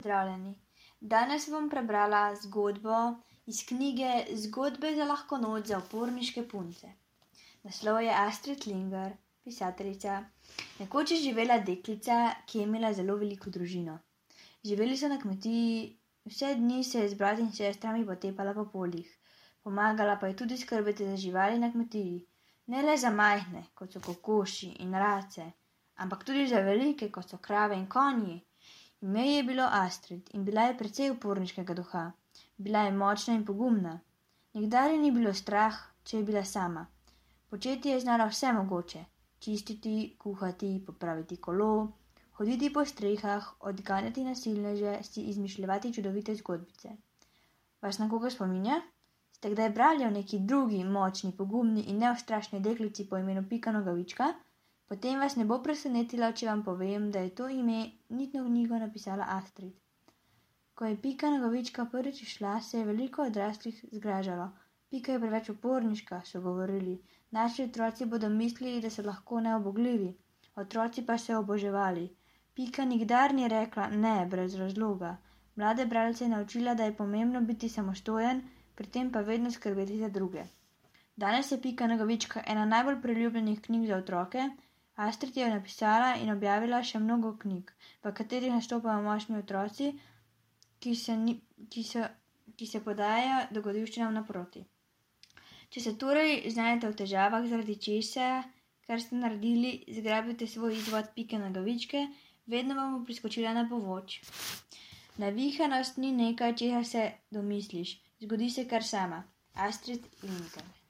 Pozdravljeni. Danes bom prebrala zgodbo iz knjige Zgodbe za lahko noč za uporniške punce. Naslov je Astrid Lindgren, pisateljica. Nekoč je živela deklica, ki je imela zelo veliko družino. Živeli so na kmetiji, vse dni se je z brati in sestrami potepala po poljih. Pomagala pa je tudi skrbeti za živali na kmetiji. Ne le za majhne, kot so kokoši in race, ampak tudi za velike, kot so krave in konji. Ime je bilo Astrid in bila je precej uporniškega duha. Bila je močna in pogumna. Nikdar je ni bilo strah, če je bila sama. Početi je znala vse mogoče: čistiti, kuhati, popraviti kolo, hoditi po strehah, odganjati nasilneže, si izmišljevati čudovite zgodbice. Vas na koga spominja? Ste kdaj brali o neki drugi, močni, pogumni in neustrašni deklici po imenu Pika Nogavička? Potem vas ne bo presenetilo, če vam povem, da je to ime nitno knjigo napisala Astrid. Ko je Pika Nogavička prvič šla, se je veliko odraslih zgražalo. Pika je preveč uporniška, so govorili. Naši otroci bodo mislili, da so lahko neubogljivi. Otroci pa se oboževali. Pika nikdar ni rekla ne brez razloga. Mlade bralce je naučila, da je pomembno biti samostojen, pri tem pa vedno skrbeti za druge. Danes je Pika Nogavička ena najbolj priljubljenih knjig za otroke. Astrid je napisala in objavila še mnogo knjig, v katerih nastopajo močni otroci, ki se podajajo dogodivščinam naproti. Če se torej znajdete v težavah zaradi česa, kar ste naredili, zgrabite svoj izvod Pike Nogavičke, vedno vam bo priskočila na pomoč. Navihanost ni nekaj, česa se domisliš, zgodi se kar sama. Astrid Lindgren.